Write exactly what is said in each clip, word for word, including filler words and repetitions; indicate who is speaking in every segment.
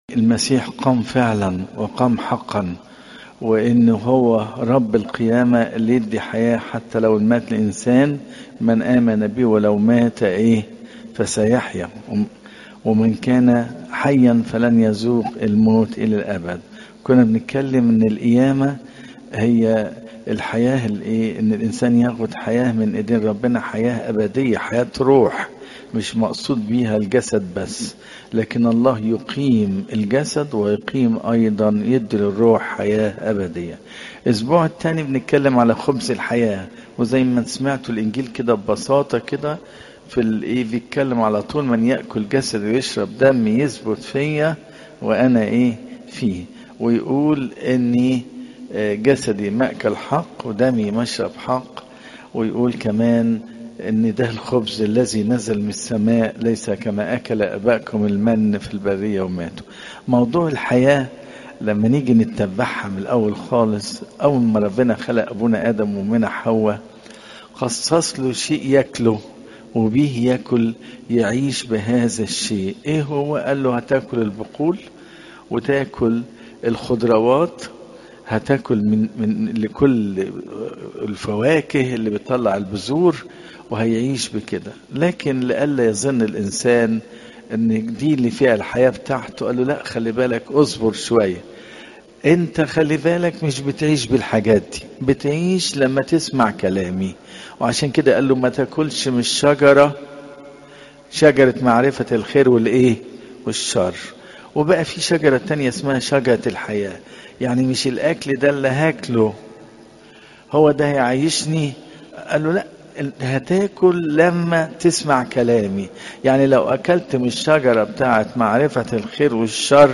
Speaker 1: المسيح قام فعلا وقام حقا، وإنه هو رب القيامة اللي يدي حياة حتى لو مات الإنسان. من آمن به ولو مات إيه فسيحيا، ومن كان حيا فلن يذوق الموت إلى الأبد. كنا بنتكلم إن القيامة هي الحياة الإيه، إن الإنسان ياخد حياة من إيدين ربنا، حياة أبدية، حياة روح، مش مقصود بيها الجسد بس، لكن الله يقيم الجسد ويقيم أيضا يدي للروح حياة أبدية. الأسبوع الثاني بنتكلم على خبز الحياة، وزي ما سمعتوا الإنجيل كده ببساطة كده في الإيه بيتكلم على طول: من يأكل جسد ويشرب دم يثبت فيا وأنا إيه فيه. ويقول إني جسدي مأكل حق ودمي مشرب حق. ويقول كمان ان ده الخبز الذي نزل من السماء، ليس كما اكل ابائكم المن في البرية وماتوا. موضوع الحياة لما نيجي نتبعها من الاول خالص، اول ما ربنا خلق ابونا ادم ومنى حواء خصص له شيء ياكله وبيه ياكل يعيش بهذا الشيء. ايه هو؟ قال له هتاكل البقول وتاكل الخضروات، هتاكل من من لكل الفواكه اللي بتطلع البذور، وهيعيش بكده. لكن لئلا يظن الانسان ان دي اللي فيها الحياة بتاعته، قال له لا، خلي بالك، اصبر شوية، انت خلي بالك مش بتعيش بالحاجات دي، بتعيش لما تسمع كلامي. وعشان كده قال له ما تاكلش من الشجرة، شجرة معرفة الخير والايه والشر. وبقى في شجرة تانية اسمها شجرة الحياة، يعني مش الاكل ده اللي هاكله هو ده هيعيشني. قال له لا، هتاكل لما تسمع كلامي. يعني لو اكلت من الشجرة بتاعت معرفة الخير والشر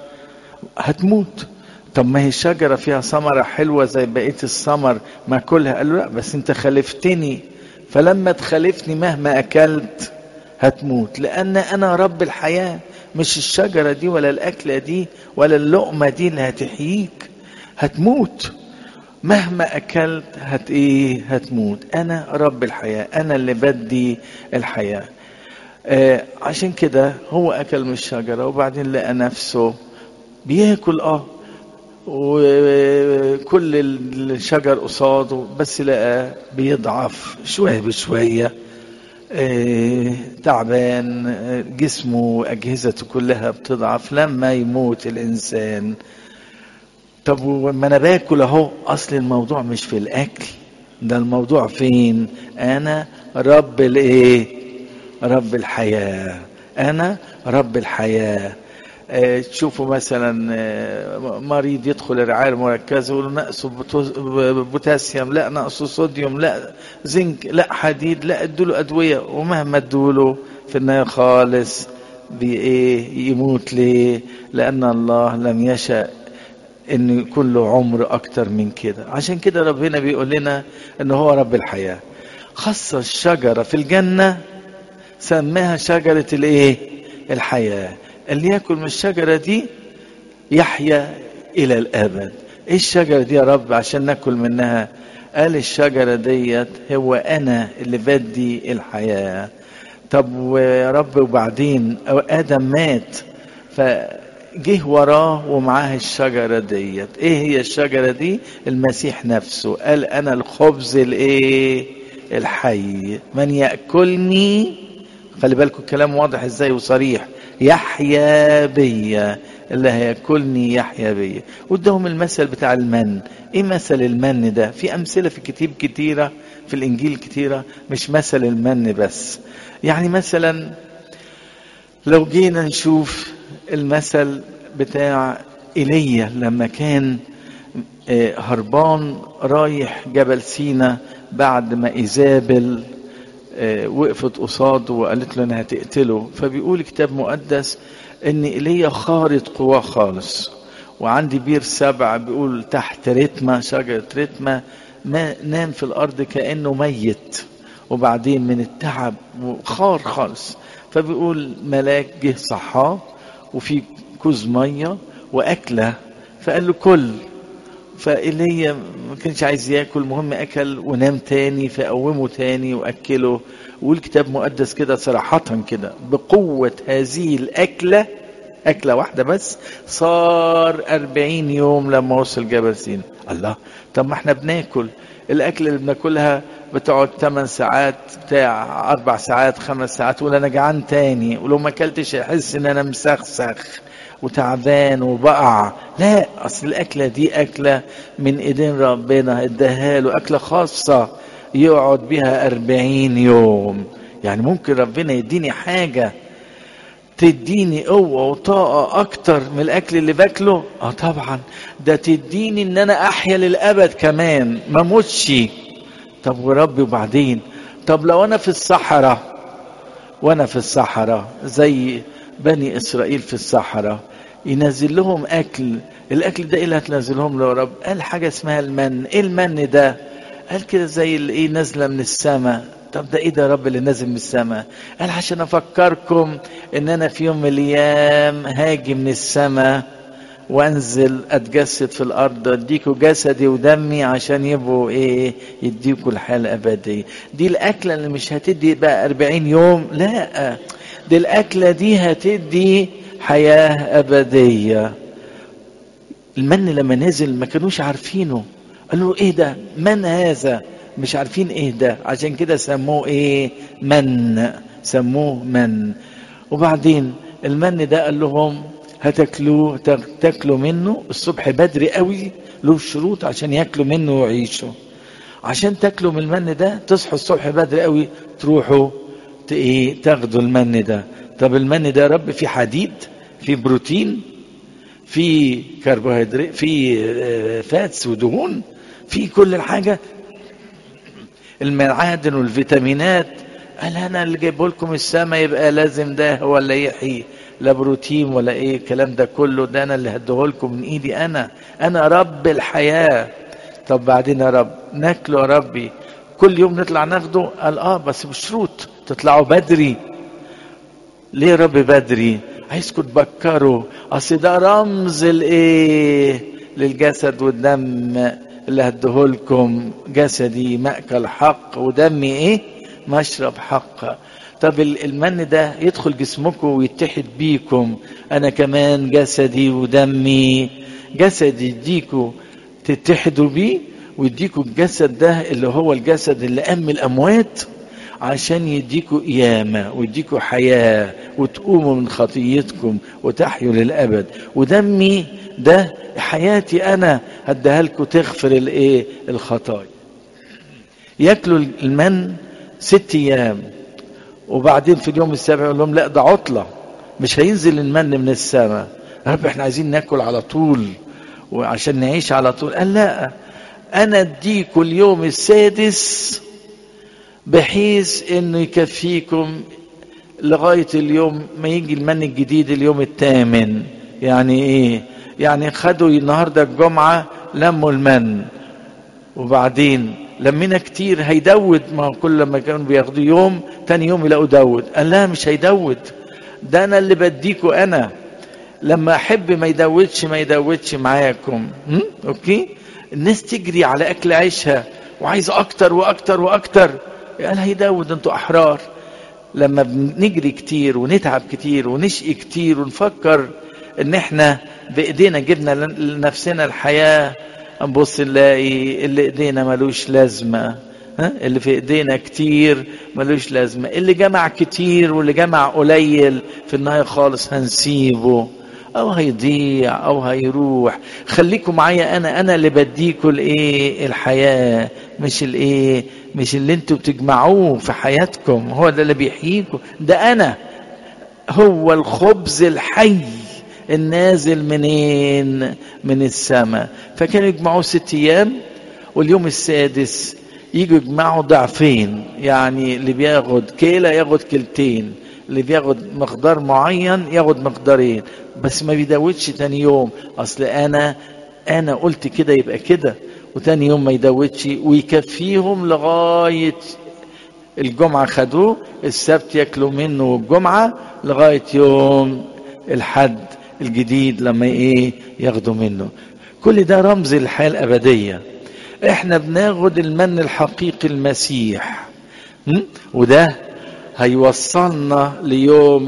Speaker 1: هتموت. طب ما هي الشجرة فيها ثمرة حلوة زي بقية الثمر، ما كلها. قال له لا، بس انت خالفتني، فلما تخالفني مهما اكلت هتموت، لان انا رب الحياة، مش الشجرة دي ولا الاكلة دي ولا اللقمة دي اللي هتحييك. هتموت مهما اكلت، هت ايه هتموت. انا رب الحياة، انا اللي بدي الحياة. آه عشان كده هو اكل من الشجرة، وبعدين لقى نفسه بياكل اه وكل الشجر قصاده، بس لقى بيضعف شوية بشوية، آه تعبان، آه جسمه أجهزته كلها بتضعف لما يموت الإنسان. طب وما أنا باكل أهو، أصل الموضوع مش في الأكل ده، الموضوع فين؟ أنا رب الإيه؟ رب الحياة، أنا رب الحياة. آه تشوفوا مثلا آه مريض يدخل الرعاية المركزة يقول نقصه بوتاسيوم، لا نقصه صوديوم، لا زنك، لا حديد، لا ادوله أدوية، ومهما ادوله في النهاية خالص بإيه يموت. ليه؟ لأن الله لم يشأ ان يكون له عمر اكتر من كده. عشان كده ربنا بيقول لنا ان هو رب الحياة. خص الشجرة في الجنة سماها شجرة الايه؟ الحياة. اللي ياكل من الشجرة دي يحيا الى الابد. ايه الشجرة دي يا رب عشان ناكل منها؟ قال الشجرة ديت هو انا اللي بدي الحياة. طب يا رب وبعدين ادم مات، ف جه وراه ومعاه الشجرة ديت. ايه هي الشجرة دي؟ المسيح نفسه قال انا الخبز الايه؟ الحي، من يأكلني، خلي بالكم الكلام واضح ازاي وصريح، يحيا بيا، اللي هيأكلني يحيا بيا. وادهم المثل بتاع المن. ايه مثل المن ده؟ في امثلة في الكتاب كتيرة، في الانجيل كتيرة، مش مثل المن بس. يعني مثلا لو جينا نشوف المثل بتاع إيليا لما كان هربان رايح جبل سينا بعد ما إيزابل وقفت قصاده وقالت له أنا هتقتله. فبيقول كتاب مقدس إن إيليا خارط قواه خالص، وعندي بير سبع بيقول تحت رتمة، شجرة رتمة، ما نام في الأرض كأنه ميت، وبعدين من التعب وخار خالص. فبيقول ملاك جه صحاه وفي كوز ميه واكله، فقال له كل. فإيليا ما كانش عايز ياكل، المهم اكل ونام تاني، فقومه تاني واكله. والكتاب مقدس كده صراحة كده بقوة هذه الاكلة أكلة واحدة بس صار أربعين يوم لما وصل جبل سينا. الله، طب ما احنا بناكل الأكل اللي بناكلها بتقعد ثمان ساعات بتاع أربع ساعات خمس ساعات ولا أنا جعان تاني، ولو ما أكلتش أحس إن أنا مسخسخ وتعبان وبقع. لا، أصل الأكلة دي أكلة من إيدين ربنا اداها له، أكلة خاصة يقعد بها أربعين يوم. يعني ممكن ربنا يديني حاجة تديني قوة وطاقة أكتر من الأكل اللي باكله؟ آه طبعا، ده تديني إن أنا أحيا للأبد كمان ما موتش. طب وربي وبعدين؟ طب لو أنا في الصحراء، وأنا في الصحراء زي بني إسرائيل في الصحراء، ينزل لهم أكل، الأكل ده إيه اللي هتنزلهم له يا رب؟ قال حاجة اسمها المن. إيه المن ده؟ قال كده زي الإيه نازلة من السماء. طب ده إيه ده يا رب اللي نازل من السماء؟ قال عشان أفكركم إن أنا في يوم من الأيام هاجي من السماء وانزل اتجسد في الارض، اديكوا جسدي ودمي عشان يبقوا ايه؟ يديكوا الحياه الابديه. دي الاكله اللي مش هتدي بقى أربعين يوم، لا، دي الاكله دي هتدي حياه ابديه. المن لما نزل ما كانوش عارفينه، قالوا ايه ده؟ من هذا؟ مش عارفين ايه ده، عشان كده سموه ايه؟ من، سموه من. وبعدين المن ده قال لهم هتاكلوه، تاكلوا منه الصبح بدري قوي، له شروط عشان ياكلوا منه ويعيشوا. عشان تاكلوا من المن ده تصحوا الصبح بدري قوي تروحوا ايه تاخدوا المن ده. طب المن ده يا رب فيه حديد، فيه بروتين، فيه كربوهيدرات، فيه فاتس ودهون، فيه كل الحاجة، المعادن والفيتامينات. قال انا اللي جايبه لكم السما يبقى لازم ده هو اللي يحيي، لا بروتين ولا ايه الكلام ده كله، ده انا اللي هديه لكم من ايدي، انا انا رب الحياه. طب بعدين يا رب ناكله يا ربي كل يوم نطلع ناخده؟ قال اه بس بشروط، تطلعوا بدري. ليه يا رب بدري؟ عايزكم تبكروا، اصل ده رمز الايه؟ للجسد والدم اللي هديه لكم، جسدي مأكل حق ودمي ايه؟ مشرب حق. طب المن ده يدخل جسمكم ويتحد بيكم، انا كمان جسدي ودمي، جسدي يديكوا تتحدوا بيه ويديكوا الجسد ده اللي هو الجسد اللي قام الاموات عشان يديكوا قيامة ويديكوا حياة وتقوموا من خطيتكم وتحيوا للأبد. ودمي ده حياتي انا هديها لكم تغفر الايه؟ الخطايا. ياكلوا المن ست ايام، وبعدين في اليوم السابع يقول لهم لا ده عطلة، مش هينزل المن من السماء. رب احنا عايزين ناكل على طول وعشان نعيش على طول. قال لا، انا اديكم اليوم السادس بحيث انه يكفيكم لغاية اليوم ما يجي المن الجديد اليوم الثامن. يعني ايه؟ يعني خدوا النهاردة الجمعة لموا المن، وبعدين لمينا كتير هيدود، ما كل ما كانوا بياخدوا يوم تاني يوم يلاقوا دود. قال لا مش هيدود، ده انا اللي بديكوا انا، لما احب ما يدودش ما يدودش معاكم. اوكي؟ الناس تجري على اكل عيشها وعايزه اكتر واكتر واكتر، قال هيدود، انتوا احرار. لما بنجري كتير ونتعب كتير ونشقي كتير ونفكر ان احنا بايدينا جبنا لنفسنا الحياه، نبص نلاقي اللي ايدينا ملوش لازمه. ها؟ اللي في ايدينا كتير ملوش لازمه، اللي جمع كتير واللي جمع قليل في النهايه خالص هنسيبه او هيضيع او هيروح. خليكم معايا، انا انا اللي بديكوا الايه؟ الحياه، مش الايه؟ مش اللي انتوا بتجمعوه في حياتكم، هو ده اللي بيحييكم، ده انا هو الخبز الحي النازل منين؟ من السماء. فكانوا يجمعوا ست ايام، واليوم السادس يجوا يجمعوا ضعفين، يعني اللي بياخد كيلة ياخد كيلتين، اللي بياخد مقدار معين ياخد مقدارين، بس ما بيدودش تاني يوم. اصل انا انا قلت كده يبقى كده، وتاني يوم ما يدودش ويكفيهم لغاية الجمعة. خدوه السبت ياكلوا منه، والجمعة لغاية يوم الحد الجديد لما ايه؟ ياخدوا منه. كل ده رمز الحياة الأبدية. احنا بناخد المن الحقيقي المسيح، وده هيوصلنا ليوم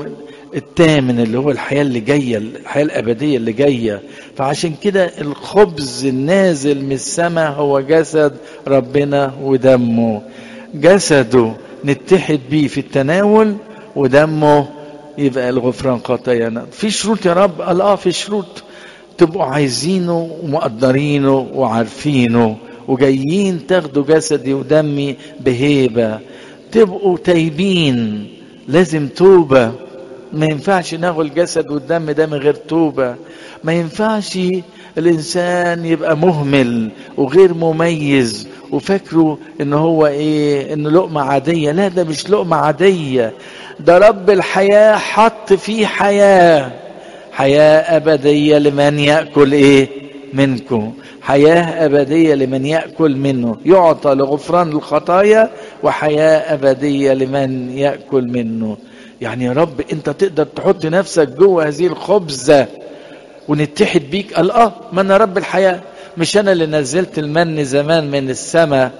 Speaker 1: الثامن اللي هو الحياة اللي جاية، الحياة الأبدية اللي جاية. فعشان كده الخبز النازل من السماء هو جسد ربنا ودمه. جسده نتحد بيه في التناول، ودمه يبقى الغفران خطايانا. في شروط يا رب؟ قال اه في شروط، تبقوا عايزينه ومقدرينه وعارفينه وجايين تاخدوا جسدي ودمي بهيبة، تبقوا تايبين. لازم توبة، ما ينفعش ناخد الجسد والدم ده من غير توبة. ما ينفعش الإنسان يبقى مهمل وغير مميز وفكره إن هو إيه، إن لقمة عادية. لا، ده مش لقمة عادية، ده رب الحياة حط فيه حياة، حياة أبدية لمن يأكل إيه منكم، حياة أبدية لمن يأكل منه، يعطى لغفران الخطايا وحياة أبدية لمن يأكل منه. يعني يا رب أنت تقدر تحط نفسك جوه هذه الخبزة ونتحد بيك؟ قال آه، ما أنا رب الحياة. مش أنا اللي نزلت المن زمان من السماء،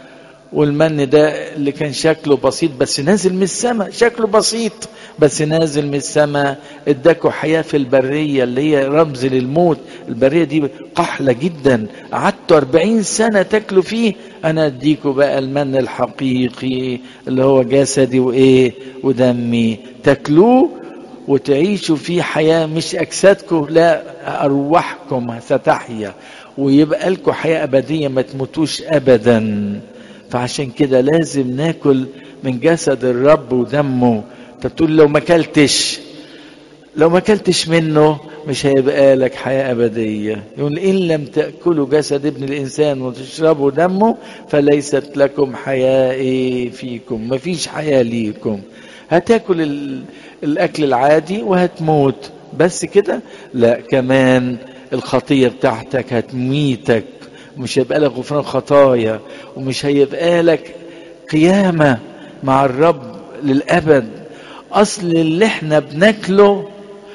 Speaker 1: والمن ده اللي كان شكله بسيط بس نازل من السماء، شكله بسيط بس نازل من السماء، اداكوا حياة في البرية اللي هي رمز للموت. البرية دي قحلة جدا، قعدتوا أربعين سنة تاكلوا فيه، انا اديكوا بقى المن الحقيقي اللي هو جسدي وايه ودمي، تاكلوه وتعيشوا فيه حياة، مش اجسادكم لا، ارواحكم ستحيا ويبقى لكم حياة ابدية ما تموتوش ابدا. فعشان كده لازم ناكل من جسد الرب ودمه. تقول لو ما كلتش لو ما كلتش منه مش هيبقى لك حياة أبدية. يقول إن لم تأكلوا جسد ابن الإنسان وتشربوا دمه فليست لكم حياة فيكم، مفيش حياة ليكم. هتاكل الأكل العادي وهتموت بس كده؟ لا، كمان الخطية بتاعتك هتميتك، مش هيبقى لك غفران خطايا، ومش هيبقى لك قيامة مع الرب للأبد. أصل اللي احنا بناكله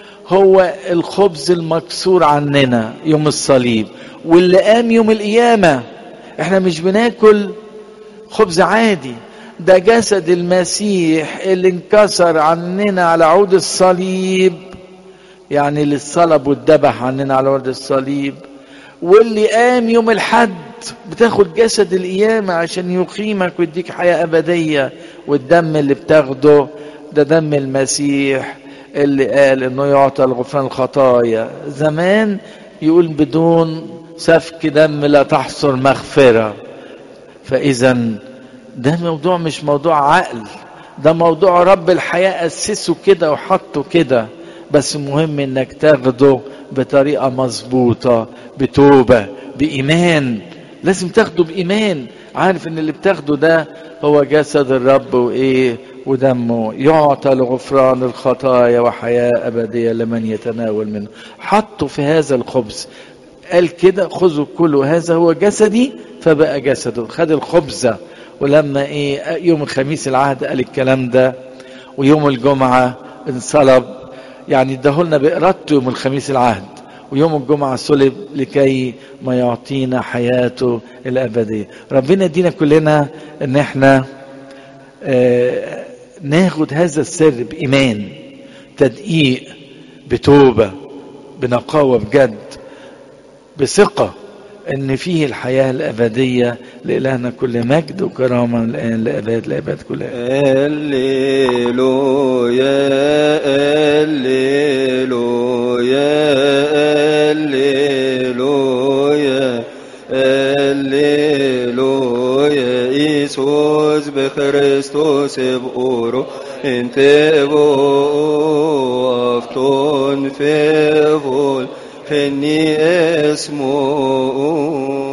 Speaker 1: هو الخبز المكسور عننا يوم الصليب واللي قام يوم القيامة. احنا مش بناكل خبز عادي، ده جسد المسيح اللي انكسر عننا على عود الصليب، يعني اللي اتصلب واتذبح عننا على عود الصليب، واللي قام يوم الحد. بتاخد جسد القيامة عشان يقيمك ويديك حياة أبدية. والدم اللي بتاخده ده دم المسيح اللي قال انه يعطى الغفران الخطايا. زمان يقول بدون سفك دم لا تحصل مغفرة. فإذا ده موضوع مش موضوع عقل، ده موضوع رب الحياة أسسه كده وحطه كده. بس مهم انك تاخده بطريقة مظبوطة، بتوبة، بإيمان. لازم تاخده بإيمان، عارف ان اللي بتاخده ده هو جسد الرب وايه ودمه، يعطى لغفران الخطايا وحياة أبدية لمن يتناول منه. حطوا في هذا الخبز، قال كده خذوا كلوا هذا هو جسدي، فبقى جسده. خد الخبزة، ولما ايه يوم الخميس العهد قال الكلام ده، ويوم الجمعة انصلب، يعني اداهولنا بإرادته يوم الخميس العهد، ويوم الجمعة صلب لكي ما يعطينا حياته الأبدية. ربنا يدينا كلنا ان احنا آه ناخد هذا السر بإيمان، تدقيق، بتوبة، بنقاوة بجد، بثقة ان فيه الحياة الأبدية. لإلهنا كل مجد وكرامة الآن لأبد الأبد كلها.
Speaker 2: هللويا هللويا هللويا هللويا إيسوس بخريستوس بأورو انت بوفتون في فول فني اسمه